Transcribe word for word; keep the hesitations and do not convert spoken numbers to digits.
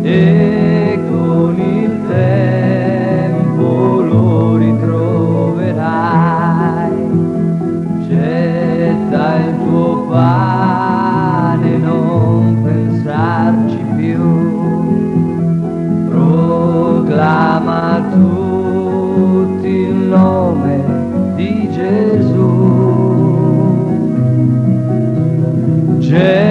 e con il tempo lo ritroverai. Getta il tuo pane, non pensarci più, proclama a tutti il nome di Gesù. Gesù